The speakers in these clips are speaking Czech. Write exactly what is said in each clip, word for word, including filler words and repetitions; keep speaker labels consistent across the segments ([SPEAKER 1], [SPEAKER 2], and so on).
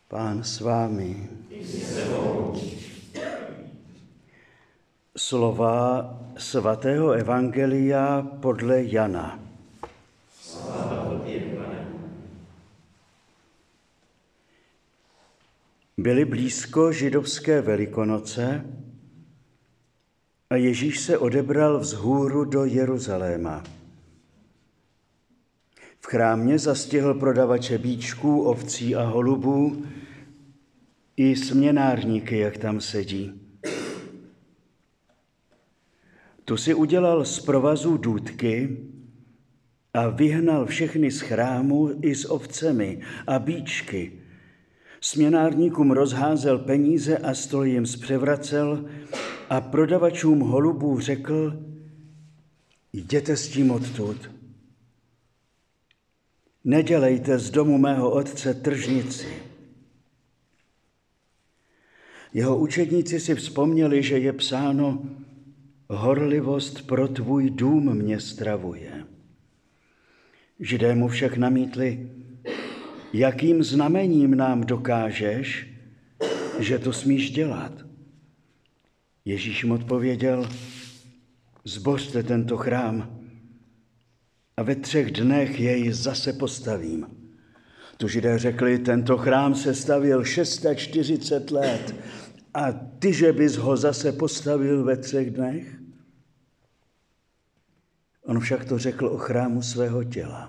[SPEAKER 1] Pán s vámi. Slova svatého evangelia podle Jana. Byly blízko židovské Velikonoce a Ježíš se odebral vzhůru do Jeruzaléma. V chrámě zastihl prodavače bíčků, ovcí a holubů i směnárníky, jak tam sedí. Tu si udělal z provazů důtky a vyhnal všechny z chrámu i s ovcemi a bíčky. Směnárníkům rozházel peníze a stůl jim zpřevracel a prodavačům holubů řekl: jděte s tím odtud. Nedělejte z domu mého otce tržnici. Jeho učedníci si vzpomněli, že je psáno: horlivost pro tvůj dům mě stravuje. Židé mu však namítli: jakým znamením nám dokážeš, že to smíš dělat? Ježíš jim odpověděl: zbořte tento chrám a ve třech dnech jej zase postavím. Tu Židé řekli: tento chrám se stavěl čtyřicet šest let a ty, že bys ho zase postavil ve třech dnech? On však to řekl o chrámu svého těla.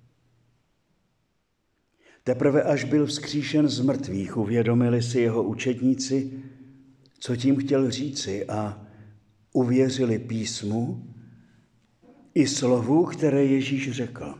[SPEAKER 1] Teprve až byl vzkříšen z mrtvých, uvědomili si jeho učedníci, co tím chtěl říci, a uvěřili písmu i slovu, které Ježíš řekl.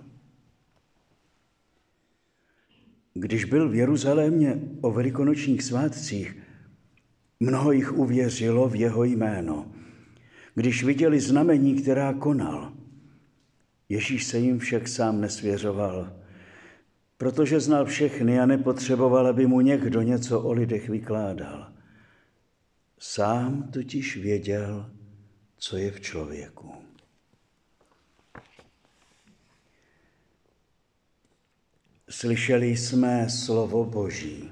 [SPEAKER 1] Když byl v Jeruzalémě o velikonočních svátcích, mnoho jich uvěřilo v jeho jméno, když viděli znamení, která konal. Ježíš se jim však sám nesvěřoval, protože znal všechny a nepotřeboval, aby mu někdo něco o lidech vykládal. Sám totiž věděl, co je v člověku. Slyšeli jsme slovo Boží.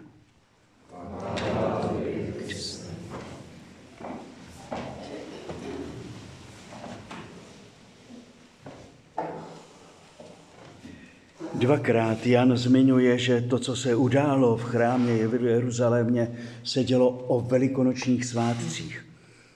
[SPEAKER 1] Dvakrát Jan zmiňuje, že to, co se událo v chrámě v Jeruzalémě, se dělo o velikonočních svátcích.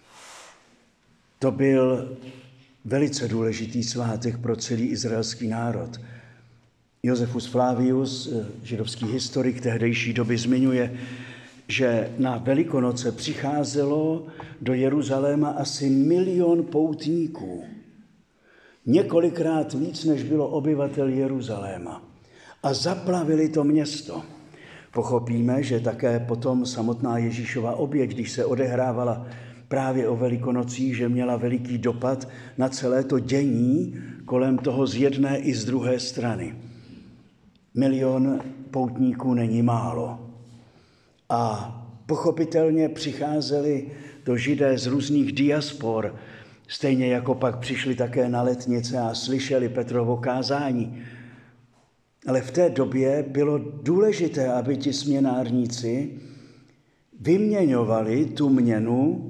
[SPEAKER 1] To byl velice důležitý svátek pro celý izraelský národ. Josefus Flavius, židovský historik tehdejší doby, zmiňuje, že na Velikonoce přicházelo do Jeruzaléma asi milion poutníků. Několikrát víc, než bylo obyvatel Jeruzaléma. A zaplavili to město. Pochopíme, že také potom samotná Ježíšova oběť, když se odehrávala právě o Velikonocích, že měla veliký dopad na celé to dění kolem toho z jedné i z druhé strany. Milion poutníků není málo. A pochopitelně přicházeli do Židé z různých diaspor, stejně jako pak přišli také na letnice a slyšeli Petrovo kázání. Ale v té době bylo důležité, aby ti směnárníci vyměňovali tu měnu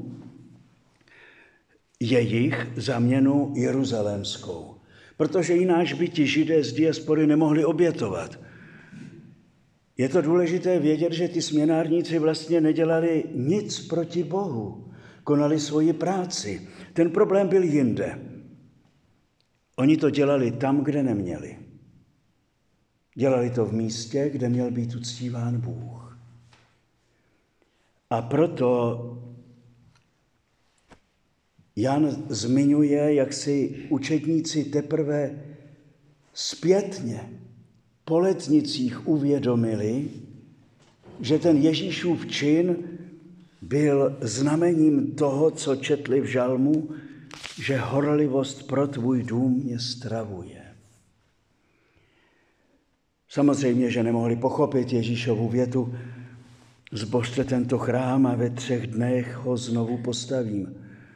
[SPEAKER 1] jejich za měnu jeruzalémskou. Protože jináč by ti Židé z diaspory nemohli obětovat. Je to důležité vědět, že ti směnárníci vlastně nedělali nic proti Bohu. Konali svoji práci. Ten problém byl jinde. Oni to dělali tam, kde neměli. Dělali to v místě, kde měl být uctíván Bůh. A proto Jan zmiňuje, jak si učedníci teprve zpětně po letnicích uvědomili, že ten Ježíšův čin byl znamením toho, co četli v žalmu, že horlivost pro tvůj dům mě stravuje. Samozřejmě, že nemohli pochopit Ježíšovu větu: zbořte tento chrám a ve třech dnech ho znovu postavím.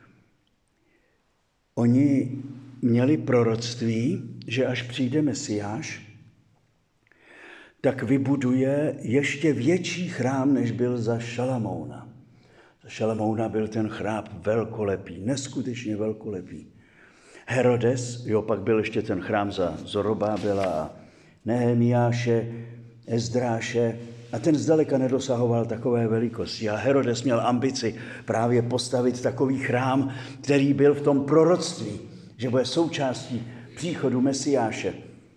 [SPEAKER 1] Oni měli proroctví, že až přijde Mesiáš, tak vybuduje ještě větší chrám, než byl za Šalamouna. Za Šalamouna byl ten chrám velkolepý, neskutečně velkolepý. Herodes, jo, pak byl ještě ten chrám za Zorobábela a Nehemiáše, Ezdráše, a ten zdaleka nedosahoval takové velikosti. A Herodes měl ambici právě postavit takový chrám, který byl v tom proroctví, že bude součástí příchodu Mesiáše.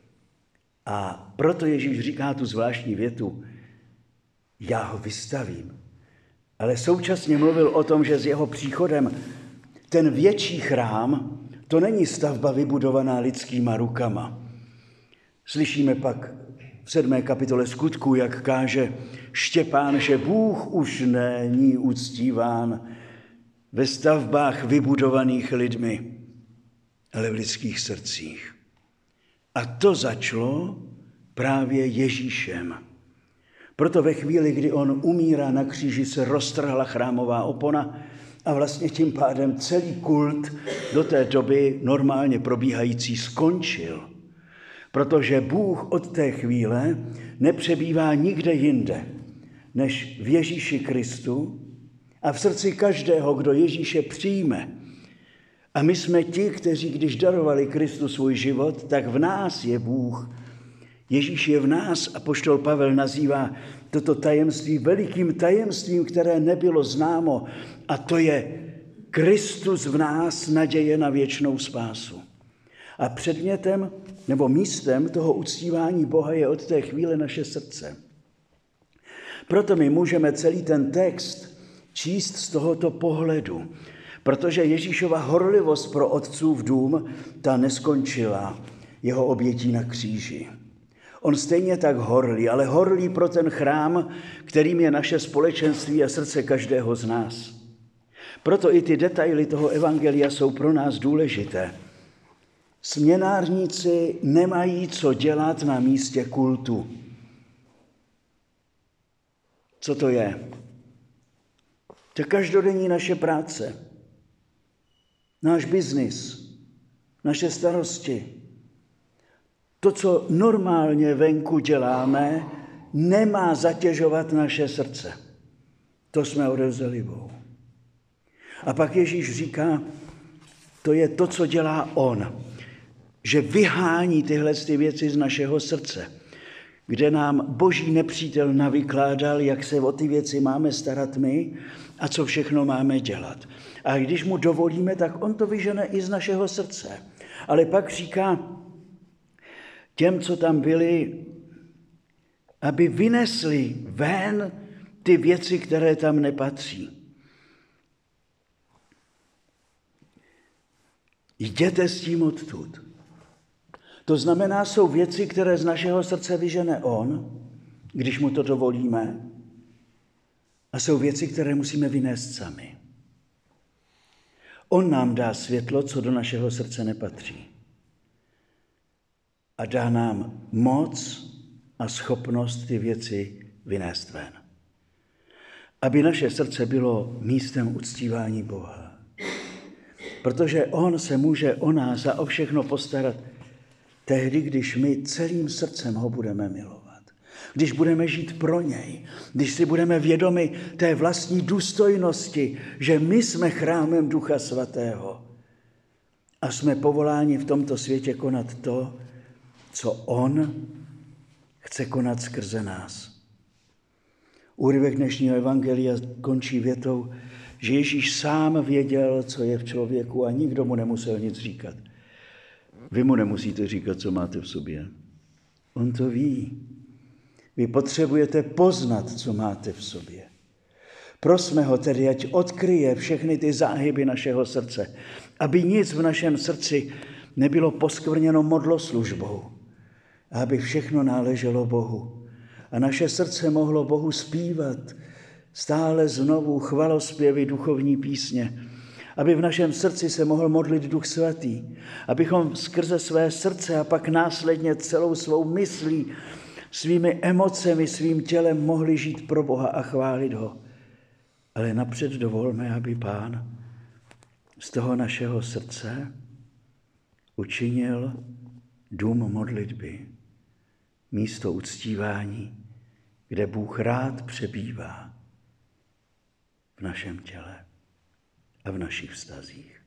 [SPEAKER 1] A proto Ježíš říká tu zvláštní větu, já ho vystavím. Ale současně mluvil o tom, že s jeho příchodem ten větší chrám, to není stavba vybudovaná lidskýma rukama. Slyšíme pak v sedmé kapitole Skutků, jak káže Štěpán, že Bůh už není uctíván ve stavbách vybudovaných lidmi, ale v lidských srdcích. A to začalo právě Ježíšem. Proto ve chvíli, kdy on umírá na kříži, se roztrhla chrámová opona a vlastně tím pádem celý kult do té doby normálně probíhající skončil. Protože Bůh od té chvíle nepřebývá nikde jinde, než v Ježíši Kristu a v srdci každého, kdo Ježíše přijme. A my jsme ti, kteří, když darovali Kristu svůj život, tak v nás je Bůh. Ježíš je v nás, apoštol Pavel nazývá toto tajemství velikým tajemstvím, které nebylo známo, a to je Kristus v nás, naděje na věčnou spásu. A předmětem nebo místem toho uctívání Boha je od té chvíle naše srdce. Proto my můžeme celý ten text číst z tohoto pohledu, protože Ježíšova horlivost pro otcův dům, ta neskončila jeho obětí na kříži. On stejně tak horlí, ale horlí pro ten chrám, kterým je naše společenství a srdce každého z nás. Proto i ty detaily toho evangelia jsou pro nás důležité. Směnárníci nemají co dělat na místě kultu. Co to je? To je každodenní naše práce, náš biznis, naše starosti. To, co normálně venku děláme, nemá zatěžovat naše srdce. To jsme odevzdali Bohu. A pak Ježíš říká, to je to, co dělá on, že vyhání tyhle ty věci z našeho srdce, kde nám boží nepřítel navykládal, jak se o ty věci máme starat my a co všechno máme dělat. A když mu dovolíme, tak on to vyžene i z našeho srdce. Ale pak říká těm, co tam byli, aby vynesli ven ty věci, které tam nepatří. Jděte s tím odtud. To znamená, jsou věci, které z našeho srdce vyžene on, když mu to dovolíme, a jsou věci, které musíme vynést sami. On nám dá světlo, co do našeho srdce nepatří. A dá nám moc a schopnost ty věci vynést ven. Aby naše srdce bylo místem uctívání Boha. Protože on se může o nás a o všechno postarat tehdy, když my celým srdcem ho budeme milovat. Když budeme žít pro něj. Když si budeme vědomi té vlastní důstojnosti, že my jsme chrámem Ducha Svatého. A jsme povoláni v tomto světě konat to, co on chce konat skrze nás. Úryvek dnešního evangelia končí větou, že Ježíš sám věděl, co je v člověku a nikdo mu nemusel nic říkat. Vy mu nemusíte říkat, co máte v sobě. On to ví. Vy potřebujete poznat, co máte v sobě. Prosme ho tedy, ať odkryje všechny ty záhyby našeho srdce, aby nic v našem srdci nebylo poskvrněno modloslužbou, a aby všechno náleželo Bohu. A naše srdce mohlo Bohu zpívat stále znovu chvalospěvy, duchovní písně, aby v našem srdci se mohl modlit Duch Svatý, abychom skrze své srdce a pak následně celou svou myslí, svými emocemi, svým tělem mohli žít pro Boha a chválit ho. Ale napřed dovolme, aby Pán z toho našeho srdce učinil dům modlitby, místo uctívání, kde Bůh rád přebývá v našem těle a v našich vztazích.